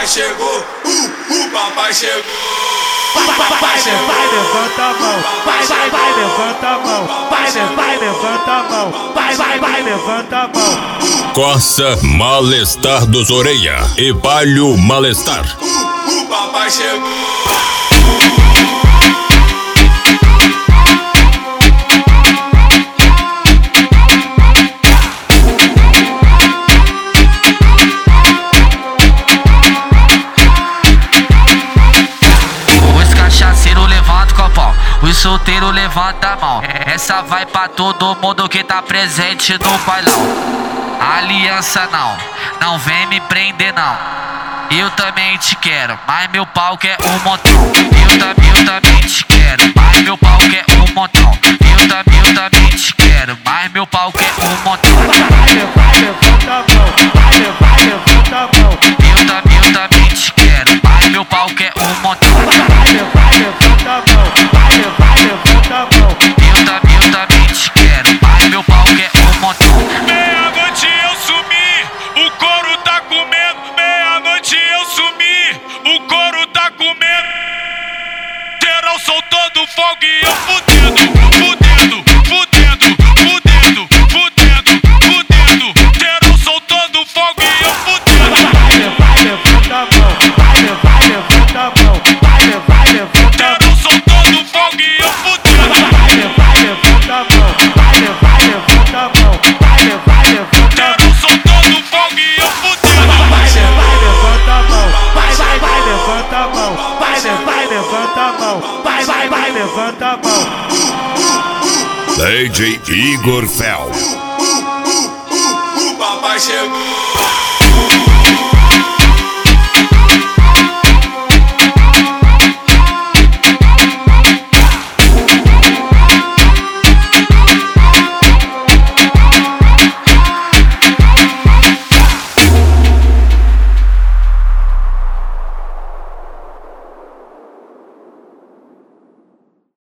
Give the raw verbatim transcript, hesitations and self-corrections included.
chegou, uh, o papai chegou. Vai, vai, vai, levanta a mão. Vai, vai, vai, levanta a mão. Vai, vai, levanta a mão. Vai, vai, vai, levanta a mão. Corsa Malestar dos Orelha e Palio Malestar. Uh, o papai chegou. Os solteiros levanta a mão. Essa vai pra todo mundo que tá presente no bailão. Aliança não, não vem me prender não. Eu também te quero, mas meu pau quer um montão. Eu, tam, eu também te quero, mas meu pau quer um montão. Eu, tam, eu também te quero, mas meu pau quer um montão. Vai, vai, levanta a mão. Vai, vai, levanta a mão. Eu, tam, eu também te quero, mas meu pau quer um montão. Vai, vai, levanta a mão. Vai, vai, levanta a mão. Eu, tam, eu também te quero, mas meu pau quer um montão. Meia-noite eu sumi, o couro tá comendo. Meia-noite eu sumi, o couro tá comendo. Geral soltando fogo e eu fudendo, fudendo, fudendo, fudendo, fudendo, fudendo. Geral soltando fogo e eu fudendo. Vai, vai, levanta a mão. Vai, vai, levanta a mão. Vai, vai, levanta a mão. Geral soltando fogo e eu fudendo. Vai, vai, levanta a mão. Vai, vai, levanta a mão. Vai, vai, levanta a mão. Geral soltando fogo e eu fudendo. Vai, vai, levanta a mão. Vai, vai, vai, levanta a mão. Vai, vai, levanta a mão. Vai, vai, vai, levanta a mão. D J Igor Fel. O papai chegou.